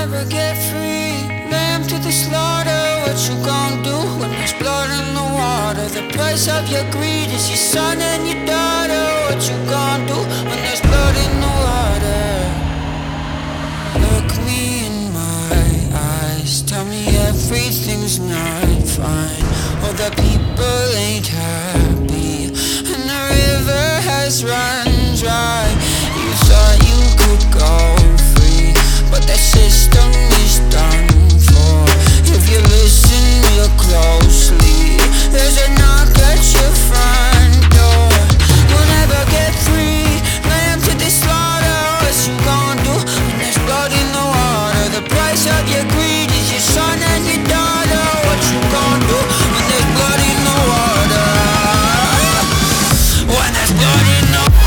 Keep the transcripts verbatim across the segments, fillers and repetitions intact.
never get free. Lamb to the slaughter, what you gon' do when there's blood in the water? The price of your greed is your son and your daughter. What you gon' do when there's blood in the water? Look me in my eyes, tell me everything's not fine. All the people ain't happy, and the river has run dry. You thought you could go free, but that system is done for. If you listen real closely, there's a knock at your front door. You'll never get free. Lamb to the slaughter, what you gon' do when there's blood in the water? The price of your greed is your son and your daughter. What you gon' do when there's blood in the water? When there's blood in the water.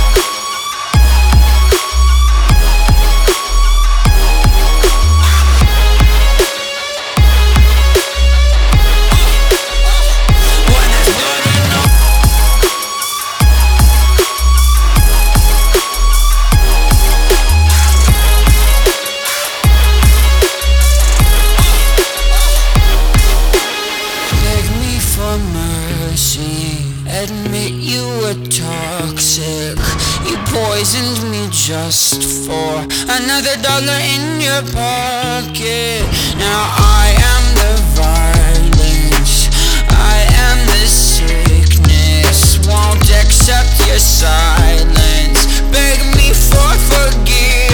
Admit you were toxic. You poisoned me just for another dollar in your pocket. Now I am the violence, I am the sickness. Won't accept your silence, beg me for forgiveness.